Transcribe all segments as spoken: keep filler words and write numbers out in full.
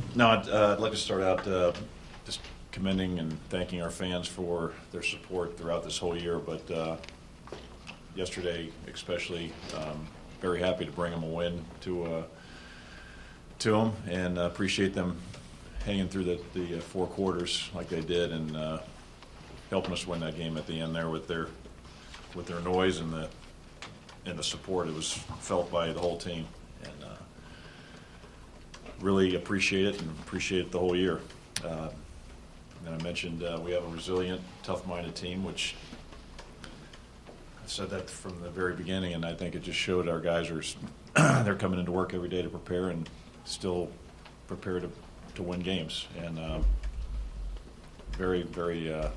No, I'd, uh, I'd like to start out uh, just commending and thanking our fans for their support throughout this whole year, but uh, yesterday especially, um, very happy to bring them a win to uh, to them, and uh, appreciate them hanging through the, the uh, four quarters like they did, and uh, helping us win that game at the end there with their with their noise and the and the support. It was felt by the whole team, and uh, really appreciate it and appreciate it the whole year. Uh, and I mentioned uh, we have a resilient, tough-minded team, which I said that from the very beginning, and I think it just showed our guys are they're coming into work every day to prepare and still prepare to to win games, and uh, very very uh,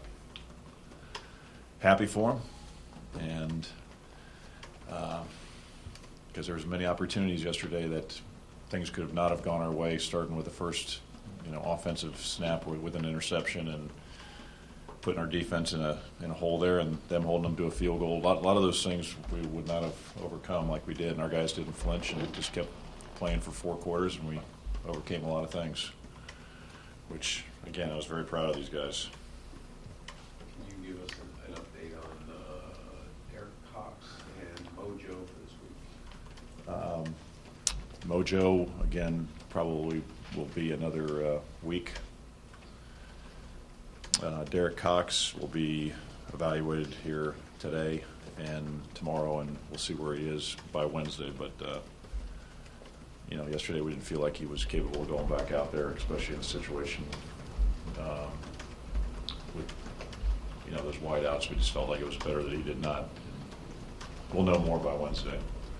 happy for them, and because uh, there was many opportunities yesterday that things could have not have gone our way, starting with the first, you know, offensive snap with, with an interception and putting our defense in a in a hole there, and them holding them to a field goal. A lot, a lot of those things we would not have overcome like we did, and our guys didn't flinch, and it just kept playing for four quarters, and we overcame a lot of things, which, again, I was very proud of these guys. Can you give us an, an update on uh, Derek Cox and Mojo for this week? Um, Mojo, again, probably will be another uh, week. Uh, Derek Cox will be evaluated here today and tomorrow, and we'll see where he is by Wednesday. But, uh, you know, yesterday we didn't feel like he was capable of going back out there, especially in a situation um, with, you know, those wideouts. We just felt like it was better that he did not. We'll know more by Wednesday.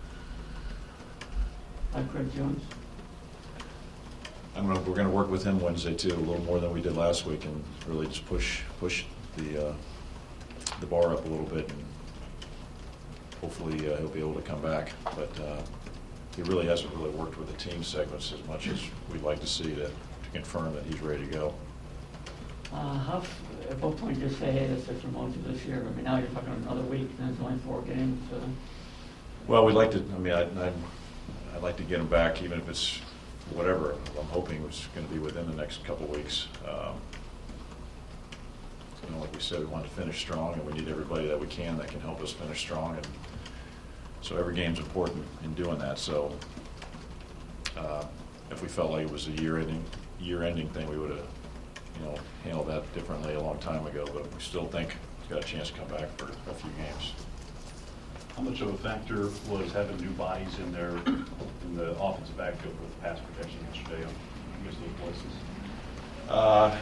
Hi, Craig Jones. I'm gonna, we're going to work with him Wednesday too, a little more than we did last week, and really just push push the uh, the bar up a little bit, and hopefully uh, he'll be able to come back. But uh, he really hasn't really worked with the team segments as much as we'd like to see to, to confirm that he's ready to go. Uh, how, at what point did you say, hey, this is Mojo this year? I mean, now you're talking another week, and it's only four games. So. Well, we'd like to. I mean, I, I, I'd like to get him back, even if it's whatever. I'm hoping it's going to be within the next couple of weeks. Um, you know, like we said, we want to finish strong, and we need everybody that we can that can help us finish strong. And so every game's important in doing that. So uh, if we felt like it was a year-ending year-ending thing, we would have, you know, handled that differently a long time ago. But we still think he's got a chance to come back for a few games. How much of a factor was having new bodies in there in the offensive backfield with pass protection yesterday on against those places? Uh,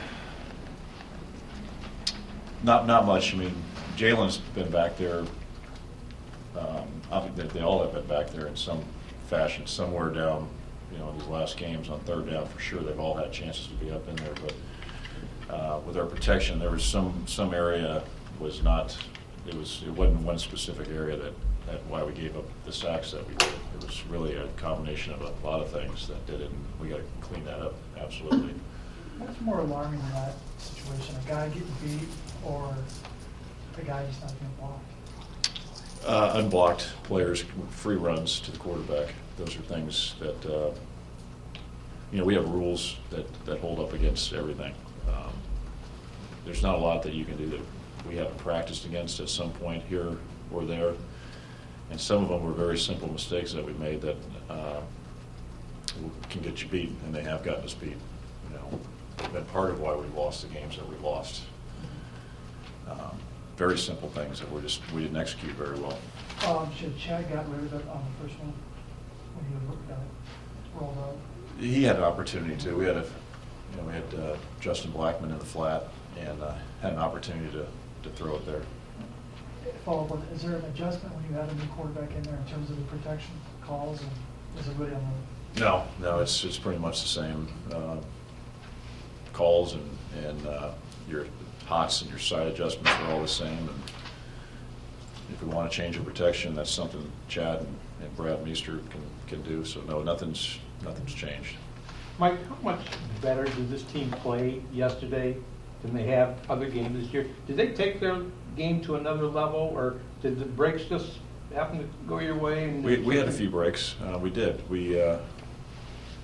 not not much. I mean, Jalen's been back there. Um, obviously, they all have been back there in some fashion, somewhere down, you know, these last games on third down for sure. They've all had chances to be up in there, but uh, with our protection, there was some some area was not. It was. It wasn't one specific area that, that why we gave up the sacks that we did. It was really a combination of a lot of things that did it, and we got to clean that up. Absolutely. What's more alarming in that situation? A guy getting beat, or a guy just not being blocked? Uh, unblocked players, free runs to the quarterback. Those are things that uh, you know, we have rules that that hold up against everything. Um, there's not a lot that you can do that we haven't practiced against at some point here or there, and some of them were very simple mistakes that we made that uh, can get you beat, and they have gotten us beat. You know, been part of why we lost the games that we lost. Um, very simple things that we just we didn't execute very well. Um, should Chad got rid of it on the first one when he got it rolled out? He had an opportunity to. We had a, you know, we had uh, Justin Blackman in the flat, and uh, had an opportunity to. to throw it there. Follow up, is there an adjustment when you had a new quarterback in there in terms of the protection calls, and is it really on the? No, no, it's it's pretty much the same uh, calls, and and uh, your hots and your side adjustments are all the same. And if we want to change the protection, that's something Chad and, and Brad Meester can can do. So no, nothing's nothing's changed. Mike, how much better did this team play yesterday than they have other games this year? Did they take their game to another level, or did the breaks just happen to go your way? And we we had a few breaks. Uh, we did. We, uh,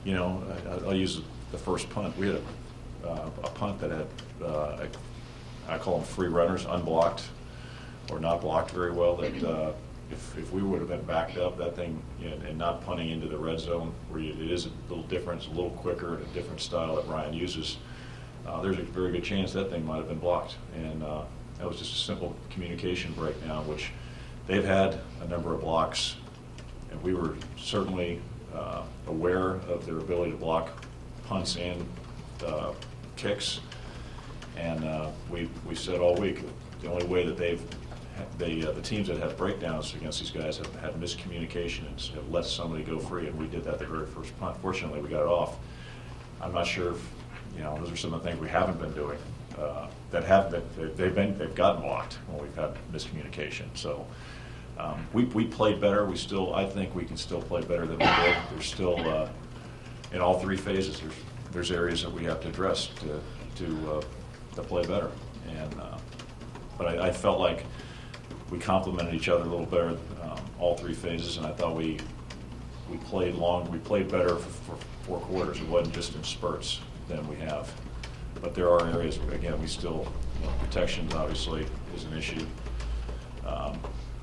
you know, I- I'll use the first punt. We had a, uh, a punt that had, uh, I call them free runners, unblocked or not blocked very well, that uh, if, if we would have been backed up, that thing, you know, and not punting into the red zone, where you, it is a little different, it's a little quicker, and a different style that Ryan uses, uh, there's a very good chance that thing might have been blocked. And uh, that was just a simple communication breakdown, which they've had a number of blocks, and we were certainly uh, aware of their ability to block punts and uh, kicks. And uh, we we said all week, the only way that they've they uh, the teams that have breakdowns against these guys have had miscommunication and have let somebody go free, and we did that the very first punt. Fortunately, we got it off. I'm not sure if, you know, those are some of the things we haven't been doing uh, that have been they've been they've gotten blocked when we've had miscommunication. So um, we we played better. We still I think we can still play better than we did. There's still uh, in all three phases. There's there's areas that we have to address to to uh, to play better. And uh, but I, I felt like we complemented each other a little better, um, all three phases, and I thought we we played long. We played better for, for four quarters. It wasn't just in spurts than we have. But there are areas, again, we still, you know, protections obviously is an issue. Um,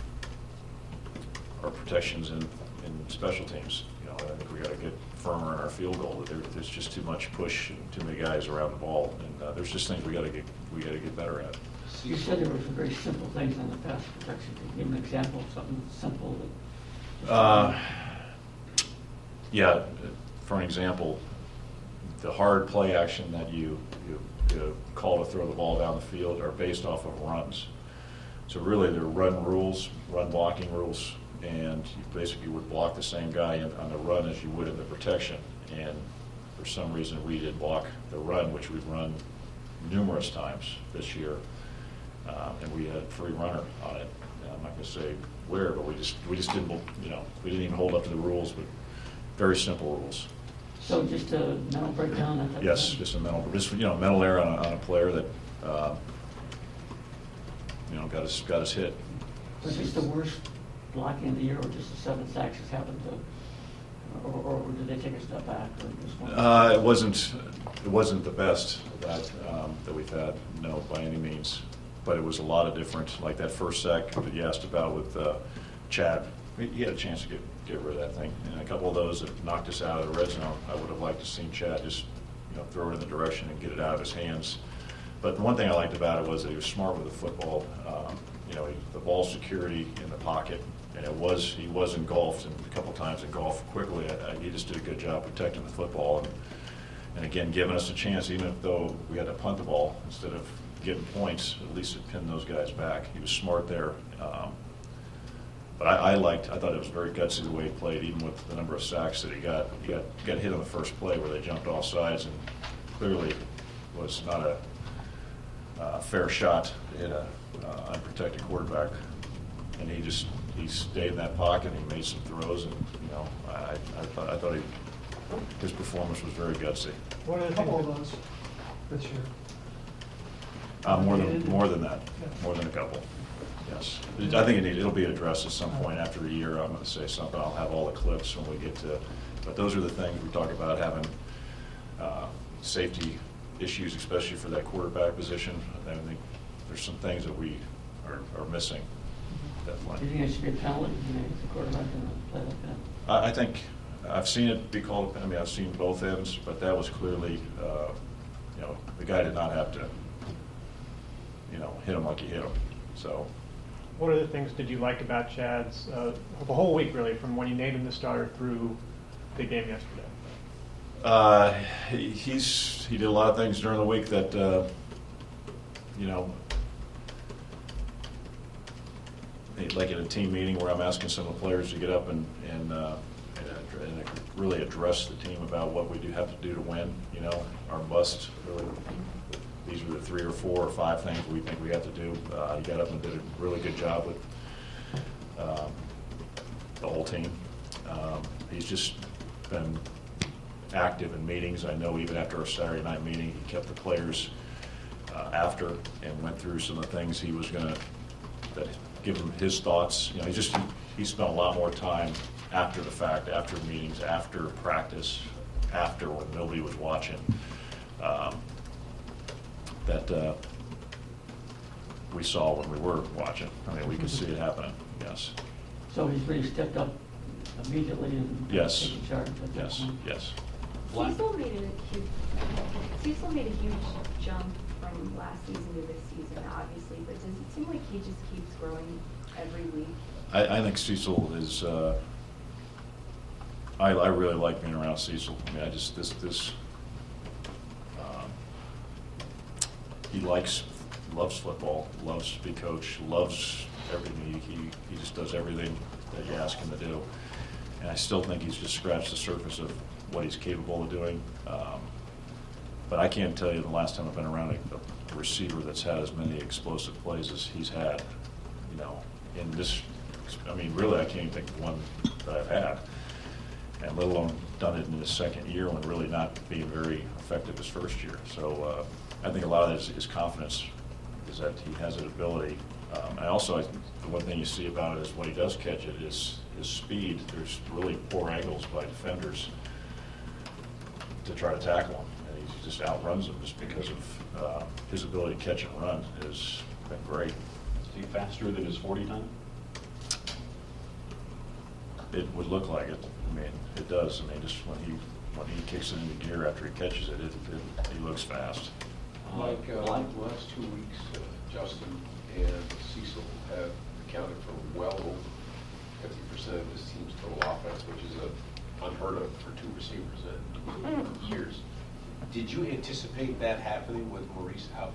our protections in, in special teams, you know, I think we got to get firmer in our field goal. There, there's just too much push and too many guys around the ball, and uh, there's just things we got to get we got to get better at. You said there were some very simple things on the pass protection. Can you give an example of something simple that? Uh, yeah, for an example, the hard play action that you, you, you call to throw the ball down the field are based off of runs. So really, they're run rules, run blocking rules, and you basically would block the same guy in, on the run as you would in the protection. And for some reason, we did block the run, which we've run numerous times this year. Uh, and we had a free runner on it. And I'm not going to say where, but we just we just didn't, you know, we didn't even hold up to the rules, but very simple rules. So just a mental breakdown? That type of Yes, thing? just a mental, just, you know, mental error on a, on a player that, uh, you know, got us got us hit. Was this the worst blocking of the year, or just the seven sacks has happened to, or, or did they take a step back, or just one? Uh, it wasn't it wasn't the best that um, that we've had, no, by any means. But it was a lot of different, like that first sack that you asked about with uh, Chad. He had a chance to get, get rid of that thing. And a couple of those that knocked us out of the red zone, I would have liked to seen Chad just, you know, throw it in the direction and get it out of his hands. But the one thing I liked about it was that he was smart with the football. Um, you know, he, the ball security in the pocket, and it was he was engulfed, and a couple times engulfed quickly. I, I, he just did a good job protecting the football, and, and again, giving us a chance, even if though we had to punt the ball instead of getting points, at least it pinned those guys back. He was smart there. Um, but I, I liked, I thought it was very gutsy the way he played, even with the number of sacks that he got. He got, got hit on the first play where they jumped off sides, and clearly was not a uh, fair shot to hit a uh, unprotected quarterback. And he just, he stayed in that pocket, and he made some throws, and, you know, I, I thought, I thought he, his performance was very gutsy. What are a couple of those this year? Uh, more than, more than that, more than a couple, yes. I think it need, it'll be addressed at some point after a year. I'm gonna say something, I'll have all the clips when we get to, but those are the things we talk about, having uh, safety issues, especially for that quarterback position. I think there's some things that we are, are missing, Do you definitely. think it should be a penalty, you know, if the quarterback can play like that? I, I think, I've seen it be called, I mean, I've seen both ends, but that was clearly, uh, you know, the guy did not have to, you know, hit him like he hit him, so. What other things did you like about Chad's, uh, the whole week really, from when you named him the starter through the game yesterday? Uh, he- he's, he did a lot of things during the week that, uh, you know, like at a team meeting where I'm asking some of the players to get up and, and, uh, and ad- and really address the team about what we do have to do to win, you know, our must, really. These are the three or four or five things we think we have to do. Uh, he got up and did a really good job with um, the whole team. Um, he's just been active in meetings. I know even after our Saturday night meeting, he kept the players uh, after and went through some of the things he was going to, that give him his thoughts. You know, he just, he, he spent a lot more time after the fact, after meetings, after practice, after when nobody was watching, um, that uh, we saw when we were watching. I mean, we could see it happening, yes. So he's really stepped up immediately and Yes. taken charge at that Yes, point. yes. Cecil made a huge, Cecil made a huge jump from last season to this season, obviously, but does it seem like he just keeps growing every week? I, I think Cecil is, uh, I, I really like being around Cecil. I mean, I just, this, this, um, he likes, loves football, loves to be coach, loves everything. He, he, he just does everything that you ask him to do. And I still think he's just scratched the surface of what he's capable of doing. Um, but I can't tell you the last time I've been around a, a receiver that's had as many explosive plays as he's had, you know, in this, I mean, really, I can't even think of one that I've had. And let alone done it in his second year when really not being very effective his first year. So uh, I think a lot of that is, is confidence, is that he has an ability. Um, and also, I, the one thing you see about it is when he does catch it is his speed. There's really poor angles by defenders to try to tackle him. And he just outruns them just because of uh, his ability to catch and run has been great. Is he faster than his forty time? It would look like it. I mean, it does. I mean, just when he when he kicks it into gear after he catches it, it, it he looks fast. Like, uh, the last two weeks, uh, Justin and Cecil have accounted for well over fifty percent of his team's total offense, which is a unheard of for two receivers in years. Did you anticipate that happening with Maurice out?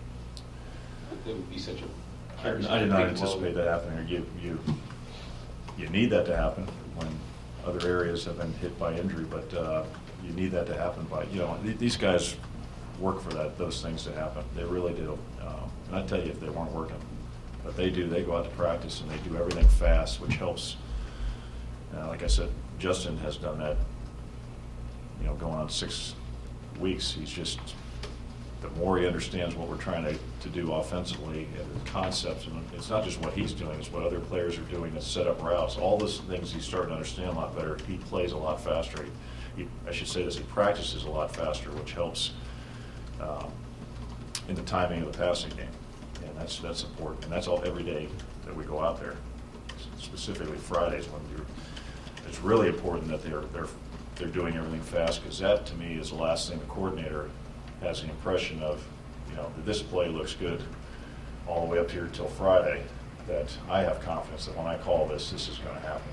That would be such a... I I did not anticipate that happening. You, you, you need that to happen when other areas have been hit by injury, but uh, you need that to happen by, you know, th- these guys work for that, those things to happen. They really do. Um, and I tell you, if they weren't working, but they do, they go out to practice and they do everything fast, which helps. Uh, like I said, Justin has done that, you know, going on six weeks. He's just, the more he understands what we're trying to, to do offensively and the concepts, and it's not just what he's doing, it's what other players are doing to set up routes. All those things he's starting to understand a lot better. He plays a lot faster. He, he, I should say this, he practices a lot faster, which helps um, in the timing of the passing game. And that's, that's important. And that's all every day that we go out there, specifically Fridays when you're, it's really important that they're, they're, they're doing everything fast, because that, to me, is the last thing the coordinator has the impression of, you know, this play looks good all the way up here till Friday, that I have confidence that when I call this, this is going to happen.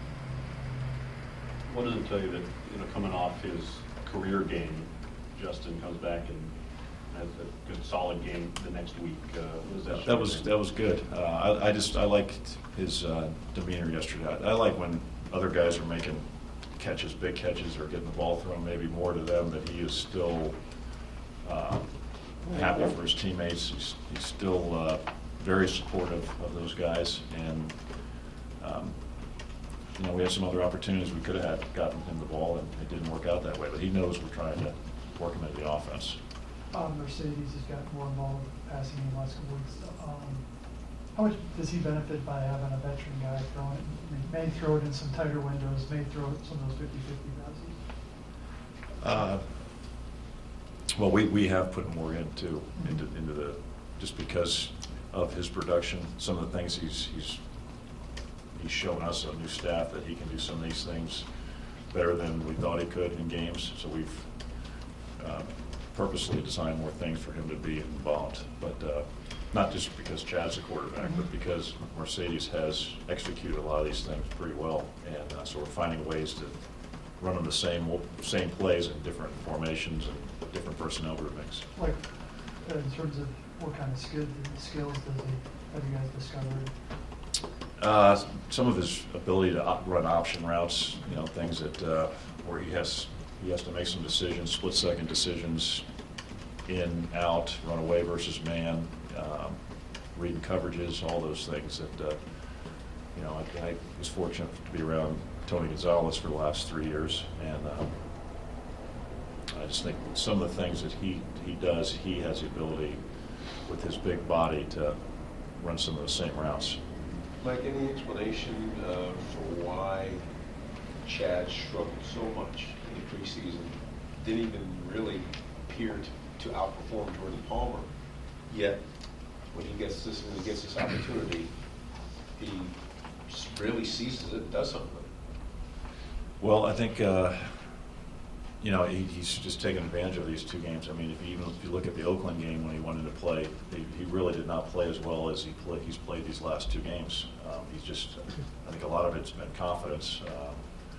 What does it tell you that, you know, coming off his career game, Justin comes back and has a good, solid game the next week? Uh, what does that show That was, you? that was good. Uh, I, I just, I liked his uh, demeanor yesterday. I, I like when other guys are making catches, big catches, or getting the ball thrown maybe more to them, that he is still uh, happy for his teammates. He's, he's still uh, very supportive of those guys. And, um, you know, we had some other opportunities we could have had gotten him the ball, and it didn't work out that way. But he knows we're trying to work him into the offense. Um, Mercedes has got more involved passing in the last couple weeks. Um, how much does he benefit by having a veteran guy throwing it? I mean, may throw it in some tighter windows, may throw it some of those fifty-fifty passes. Uh, Well, we, we have put more into, into, into the, just because of his production, some of the things he's, he's, he's shown us, a new staff, that he can do some of these things better than we thought he could in games. So we've uh, purposely designed more things for him to be involved. But uh, not just because Chad's the quarterback, but because Mercedes has executed a lot of these things pretty well. And uh, so we're finding ways to run them the same, same plays in different formations and different personnel groupings. Like, uh, in terms of what kind of skill, skills does he, have you guys discovered? Uh, some of his ability to op- run option routes, you know, things that uh, where he has he has to make some decisions, split second decisions, in, out, run away versus man, um, reading coverages, all those things that uh, you know. I, I was fortunate to be around Tony Gonzalez for the last three years, and um, I just think some of the things that he he does, he has the ability with his big body to run some of the same routes. Mike, any explanation uh, for why Chad struggled so much in the preseason didn't even really appear to, to outperform Jordan Palmer. Yet, when he gets this, when he gets this opportunity, he really seizes it and does something. Well, I think, uh, you know, he, he's just taken advantage of these two games. I mean, if you, even if you look at the Oakland game when he went into play, he, he really did not play as well as he play, he's played these last two games. Um, he's just, I think a lot of it's been confidence. Um,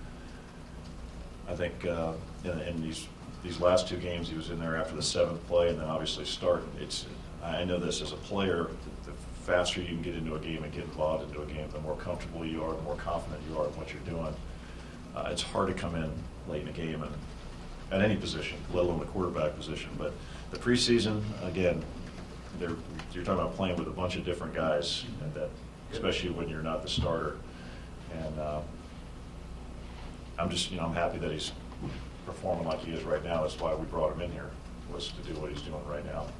I think uh, in, in these these last two games, he was in there after the seventh play, and then obviously start. It's I know this as a player. The, the faster you can get into a game and get involved into a game, the more comfortable you are, the more confident you are in what you're doing. Uh, it's hard to come in late in a game and at any position, let alone the quarterback position. But the preseason, again, they're, you're talking about playing with a bunch of different guys, and that, especially when you're not the starter. And uh, I'm just, you know, I'm happy that he's performing like he is right now. That's why we brought him in here, was to do what he's doing right now.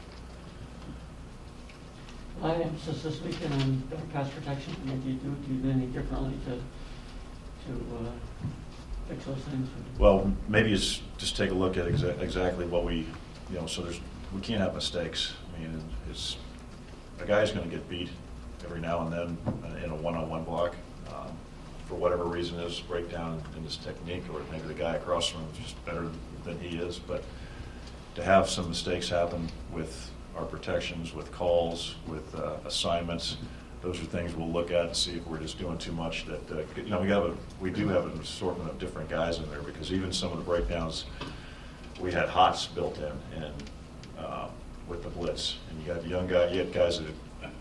I emphasis this weekend on better pass protection. I mean, do you do, do you do anything differently to to uh, fix those things? Well, maybe it's just take a look at exa exactly what we, you know, so there's, we can't have mistakes. I mean, it's, a guy's going to get beat every now and then in a one-on-one block. Um, for whatever reason is breakdown in his technique, or maybe the guy across from him is just better than he is. But to have some mistakes happen with our protections, with calls, with uh, assignments, those are things we'll look at and see if we're just doing too much. That uh, you know, we have a we do have an assortment of different guys in there, because even some of the breakdowns, we had hots built in, and uh, with the blitz, and you got young guys, you got guys that,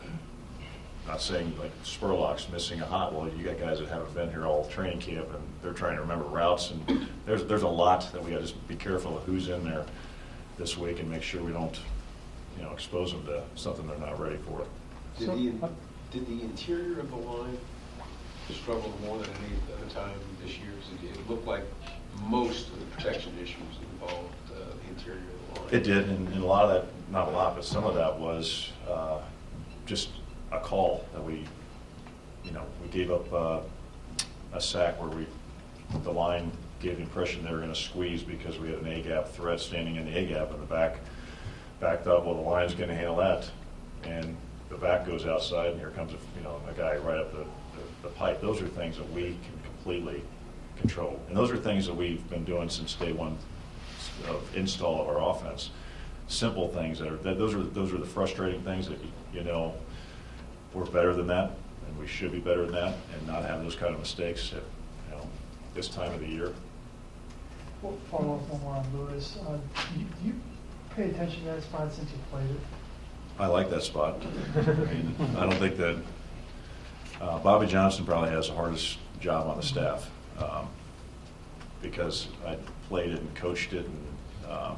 not saying like Spurlock's missing a hot. Well, you got guys that haven't been here all training camp, and they're trying to remember routes, and there's there's a lot that we got to just be careful of who's in there this week and make sure we don't, you know, expose them to something they're not ready for. Did So, the, uh, did the interior of the line struggle more than any other time this year? It, it looked like most of the protection issues involved uh, the interior of the line. It did, and, and a lot of that, not a lot, but some of that was uh, just a call that we, you know, we gave up uh, a sack where we, the line gave the impression they were going to squeeze because we had an A-gap threat standing in the A-gap, and the back backed up. Well, the line's going to handle that, and the back goes outside, and here comes a, you know, a guy right up the, the, the pipe. Those are things that we can completely control, and those are things that we've been doing since day one of install of our offense. Simple things that are that those are those are the frustrating things that you, you know, we're better than that, and we should be better than that, and not have those kind of mistakes at, you know, this time of the year. Well, follow up one more on Lewis. Uh, do, you, do you pay attention to that spot since you played it? I like that spot. I mean, I don't think that uh, Bobby Johnson probably has the hardest job on the staff, um, because I played it and coached it, and uh,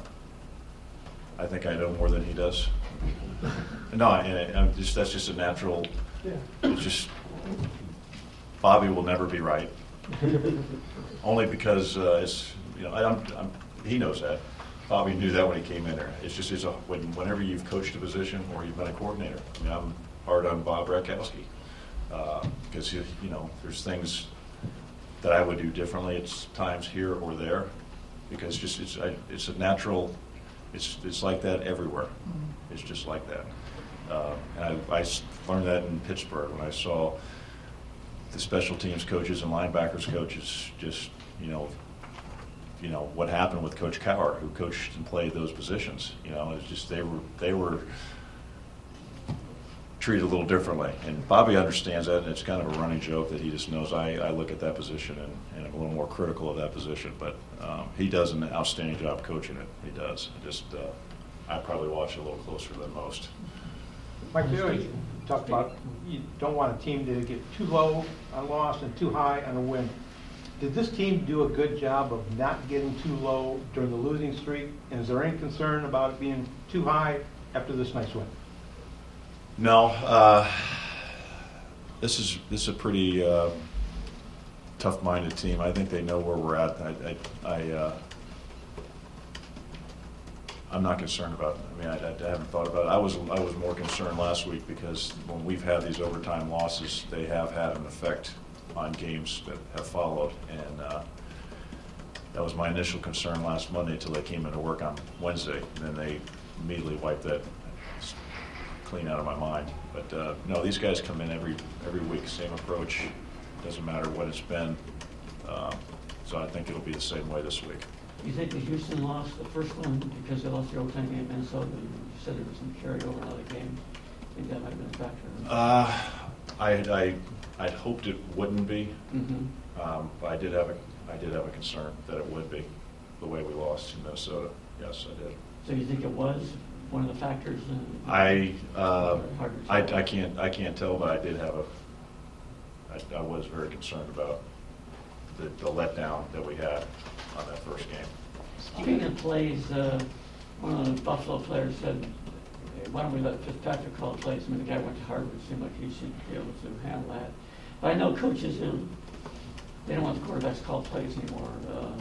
I think I know more than he does. No, and I'm just that's just a natural. Yeah. It's just Bobby will never be right, only because uh, it's you know I, I'm, I'm, he knows that. Bobby knew that when he came in there. It's just it's a, when, whenever you've coached a position or you've been a coordinator. I mean, I'm hard on Bob Rakowski because uh, you know there's things that I would do differently at times here or there, because just it's I, it's a natural. It's it's like that everywhere. It's just like that. Uh, and I, I learned that in Pittsburgh when I saw the special teams coaches and linebackers coaches just you know. You know what happened with Coach Cowher, who coached and played those positions. You know, it's just they were they were treated a little differently, and Bobby understands that, and it's kind of a running joke that he just knows. I, I look at that position and, and I'm a little more critical of that position, but um, he does an outstanding job coaching it. He does. Just uh, I probably watch it a little closer than most. Mike, you always talk about you don't want a team to get too low on loss and too high on a win. Did this team do a good job of not getting too low during the losing streak? And is there any concern about it being too high after this nice win? No. Uh, this is this is a pretty uh, tough-minded team. I think they know where we're at. I, I, I uh, I'm not concerned about it. I mean, I, I haven't thought about it. I was I was more concerned last week because when we've had these overtime losses, they have had an effect on games that have followed, and uh, that was my initial concern last Monday until they came into work on Wednesday, and then they immediately wiped that clean out of my mind. But uh, no, these guys come in every every week, same approach. Doesn't matter what it's been. Um, so I think it'll be the same way this week. You think that Houston lost the first one because they lost the overtime game in Minnesota? You said there was some carryover in other games. I think that might have been a factor. Uh, I I I hoped it wouldn't be, Mm-hmm. um, but I did have a I did have a concern that it would be the way we lost in Minnesota. Yes, I did. So you think it was one of the factors? In, I uh, Hard to I tell. I can't I can't tell, but I did have a I, I was very concerned about the, the letdown that we had on that first game. Speaking of plays, uh, one of the Buffalo players said, "Hey, why don't we let Fitzpatrick call plays?" I mean, the guy went to Harvard. It seemed like he should be able to handle that. But I know coaches, who, they don't want the quarterbacks to call plays anymore. Uh,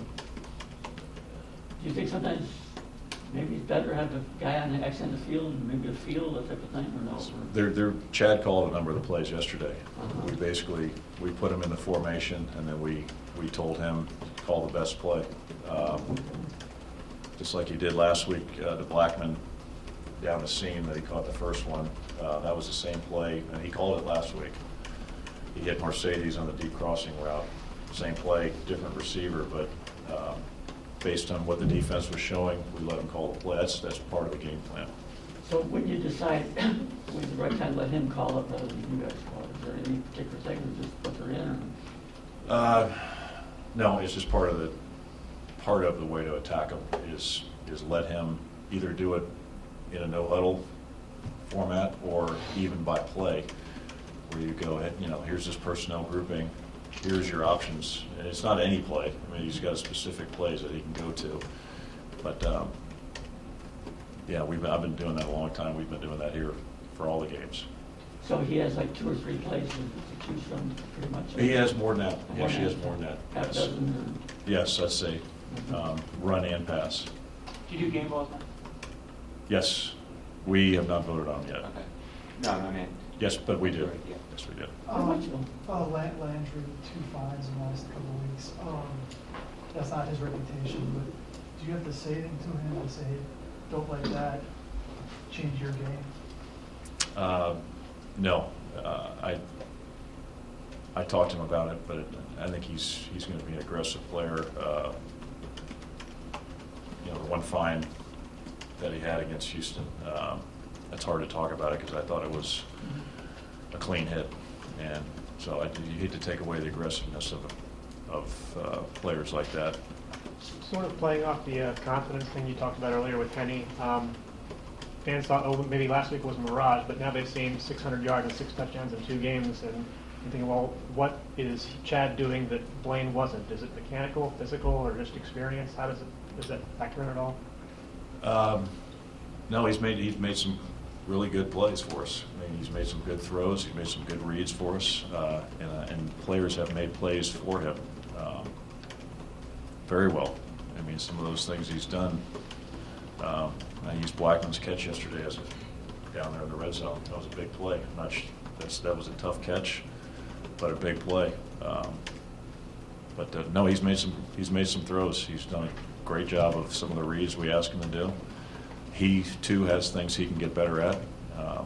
do you think sometimes maybe it's better to have a guy on the X end of the field, and maybe a field, that type of thing, or no? There, there, Chad called a number of the plays yesterday. Uh-huh. We basically, we put him in the formation, and then we, we told him, call the best play. Um, just like he did last week, uh, to Blackman down the seam that he caught the first one. Uh, that was the same play, and he called it last week. He hit Mercedes on the deep crossing route. Same play, different receiver, but um, based on what the defense was showing, we let him call the play. That's, that's part of the game plan. So when you decide when's the right time to let him call it rather than you guys call it, is there any particular thing, or just put her in? Or? Uh, no, it's just part of the part of the way to attack him is is let him either do it in a no huddle format or even by play, where you go ahead, you know, here's this personnel grouping, here's your options, and it's not any play. I mean, he's got specific plays that he can go to, but um, yeah, we've I've been doing that a long time. We've been doing that here for all the games. So he has like two or three plays to to choose from, pretty much? He has more than that. More Yes, he than has more than that. Half Yes. dozen? Yes, I'd say um, run and pass. Do you do game balls now? Yes, we have not voted on yet. Okay. No, no, I mean. Yes, but we do. Yeah. Yes, we do. How much? Um, uh, Lan- Landry, two fines in the last couple of weeks. Um, that's not his reputation, but do you have to say anything to him and say, don't like that, change your game? Uh, no, uh, I I talked to him about it, but I think he's he's going to be an aggressive player. Uh, you know, the one fine that he had against Houston, um, it's hard to talk about it because I thought it was a clean hit, and so I, you hate to take away the aggressiveness of of uh, players like that. Sort of playing off the uh, confidence thing you talked about earlier with Penny. Um, fans thought, oh, maybe last week was a mirage, but now they've seen six hundred yards and six touchdowns in two games, and I'm thinking, well, what is Chad doing that Blaine wasn't? Is it mechanical, physical, or just experience? How does it does that factor in at all? Um, no, he's made he's made some really good plays for us. I mean, he's made some good throws. He's made some good reads for us, uh, and, uh, and players have made plays for him um, very well. I mean, some of those things he's done. Um, I used Blackman's catch yesterday as a, down there in the red zone. That was a big play. I'm not sh- that's, that was a tough catch, but a big play. Um, but uh, no, he's made some he's made some throws. He's done a great job of some of the reads we ask him to do. He too has things he can get better at um,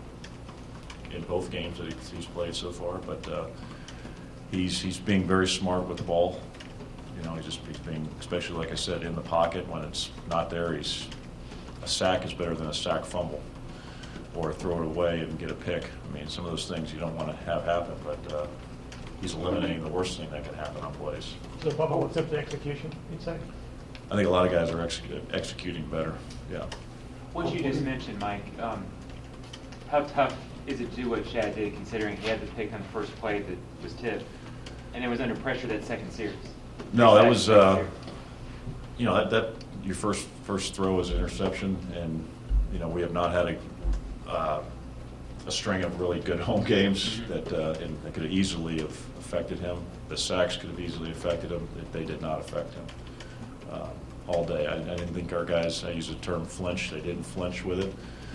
in both games that he's played so far. But uh, he's he's being very smart with the ball. You know, he's just he's being, especially like I said, in the pocket when it's not there. He's a sack is better than a sack fumble, or throw it away and get a pick. I mean, some of those things you don't want to have happen, but uh, he's eliminating the worst thing that can happen on plays. So, Bubba, it's simply execution, you'd say? I think a lot of guys are executing, executing better. Yeah. What you just mentioned, Mike, um, how tough is it to do what Chad did, considering he had the pick on the first play that was tipped, and it was under pressure that second series? No, that Second was, uh, series. you know, that, that your first first throw was an interception, and you know we have not had a uh, a string of really good home games that uh, and that could have easily have affected him. The sacks could have easily affected him. They did not affect him uh, all day. I, I didn't think our guys. I use the term flinch. They didn't flinch with it.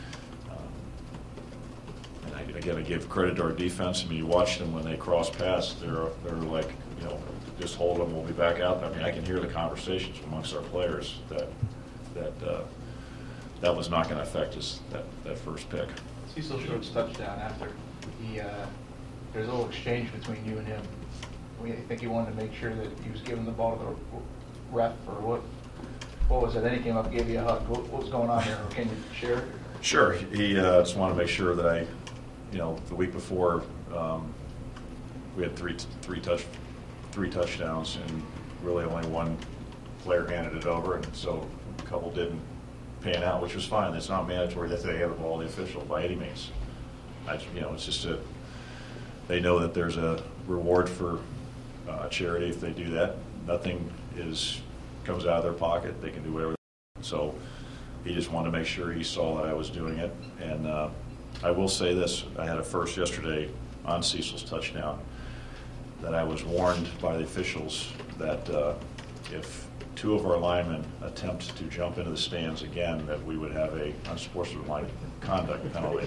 Um, and I, again, I give credit to our defense. I mean, you watch them when they cross pass. They're they're like you know just hold them, we'll be back out. I mean, I can hear the conversations amongst our players that, that, uh, that was not gonna affect us, that, that first pick. Cecil Schroed's touchdown after, he, uh, there's a little exchange between you and him. We I think he wanted to make sure that he was giving the ball to the ref, or what, what was it? Then he came up and gave you a hug. What, what was going on there? Can you share? Sure. He uh, just wanted to make sure that I, you know, the week before, um, we had three three touch three touchdowns, and really only one player handed it over, and so a couple didn't pan out, which was fine. It's not mandatory that they have the ball, the official, by any means. I, you know, it's just a, they know that there's a reward for uh, charity if they do that. Nothing is comes out of their pocket. They can do whatever. So he just wanted to make sure he saw that I was doing it. And uh, I will say this, I had a first yesterday on Cecil's touchdown that I was warned by the officials that uh, if two of our linemen attempt to jump into the stands again, that we would have a unsportsmanlike conduct penalty.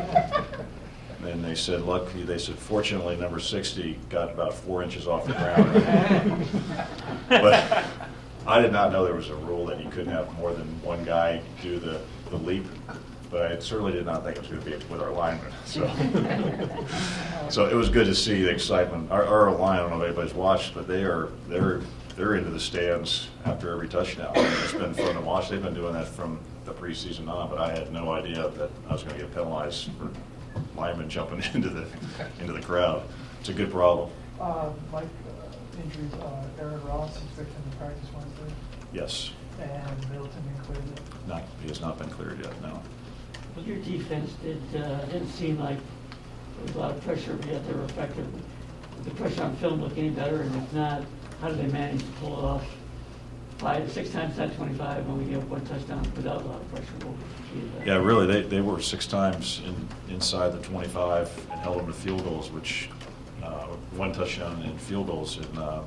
And they said, look, they said, fortunately, number sixty got about four inches off the ground. But I did not know there was a rule that you couldn't have more than one guy do the, the leap. But I certainly did not think it was going to be with our linemen. So, so it was good to see the excitement. Our, our line, I don't know if anybody's watched, but they are they're they're into the stands after every touchdown. It's been fun to watch. They've been doing that from the preseason on, but I had no idea that I was going to get penalized for linemen jumping into the into the crowd. It's a good problem. Uh, Mike, uh, injuries, uh, Aaron Ross is victim in practice Wednesday, Yes. and Middleton been cleared yet? Not, he has not been cleared yet, no. Well, your defense did, uh, didn't seem like there was a lot of pressure, but yet they were effective. Did the pressure on film look any better? And if not, how did they manage to pull it off? Five, six times that twenty-five, when we gave up one touchdown without a lot of pressure. What was the key to that? Yeah, really, they, they were six times in, inside the twenty-five and held them to field goals, which uh, one touchdown in field goals. And uh,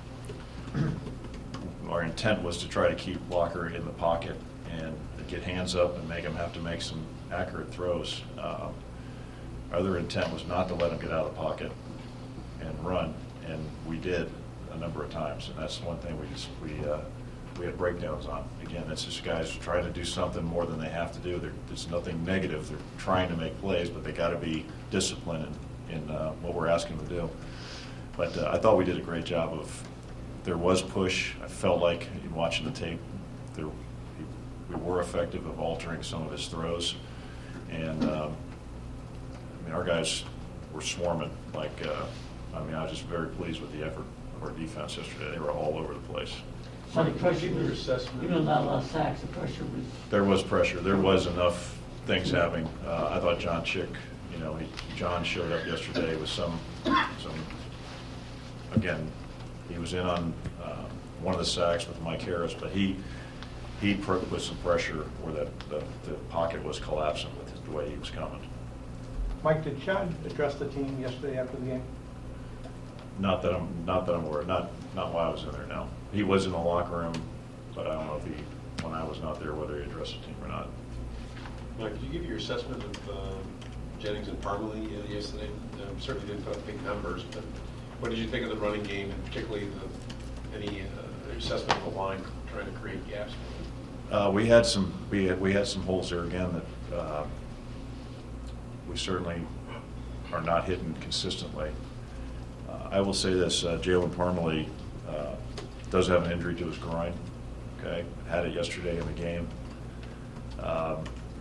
our intent was to try to keep Walker in the pocket and get hands up and make him have to make some accurate throws. Uh, our other intent was not to let him get out of the pocket and run, and we did a number of times. And that's one thing we just we uh, we had breakdowns on. Again, that's just guys trying to do something more than they have to do. They're, there's nothing negative. They're trying to make plays, but they got to be disciplined in, in uh, what we're asking them to do. But uh, I thought we did a great job of. There was push. I felt like in watching the tape, there we were effective of altering some of his throws, and um, I mean our guys were swarming. Like uh, I mean, I was just very pleased with the effort of our defense yesterday. They were all over the place. So the pressure Your was, assessment. even not a lot of sacks, the pressure was. There was pressure. There was enough things happening. Uh, I thought John Chick, you know, he, John showed up yesterday with some, some. Again, he was in on uh, one of the sacks with Mike Harris, but he he put some pressure where that the, the pocket was collapsing with the way he was coming. Mike, did Sean address the team yesterday after the game? Not that I'm not that I'm aware. Not not while I was in there. No, he was in the locker room, but I don't know if he, when I was not there, whether he addressed the team or not. Mike, could you give your assessment of um, Jennings and Parmalee uh, yesterday? Um, certainly didn't put up big numbers, but what did you think of the running game, and particularly the, any uh, assessment of the line trying to create gaps? Uh, we had some we had, we had some holes there again that uh, we certainly are not hitting consistently. Uh, I will say this: uh, Jalen Parmalee uh, does have an injury to his groin. Okay, had it yesterday in the game. Um,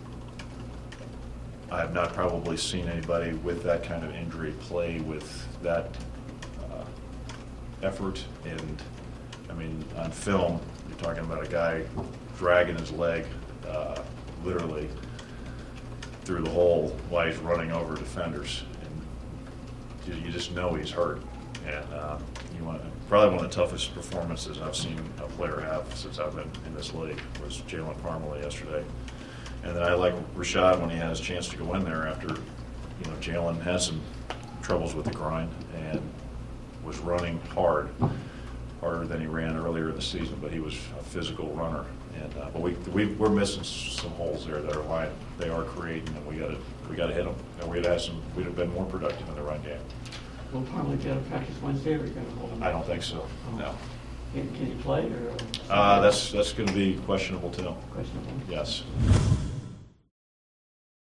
I have not probably seen anybody with that kind of injury play with that uh, effort. And I mean, on film, you're talking about a guy dragging his leg uh, literally through the hole while he's running over defenders, and you, you just know he's hurt. And uh, you want probably one of the toughest performances I've seen a player have since I've been in this league was Jalen Parmalee yesterday. And then I like Rashad when he had his chance to go in there after, you know, Jalen had some troubles with the groin and was running hard, harder than he ran earlier in the season, but he was a physical runner. And uh, but we, we we're missing some holes there that are line they are creating, and we got to we got to hit them. And we'd have some we'd have been more productive in the run game. Will Parmalee be able to practice Wednesday, or are you going to hold him? I don't think so, no. Can, can he play, or? Uh, that's, that's going to be questionable too, Questionable. yes.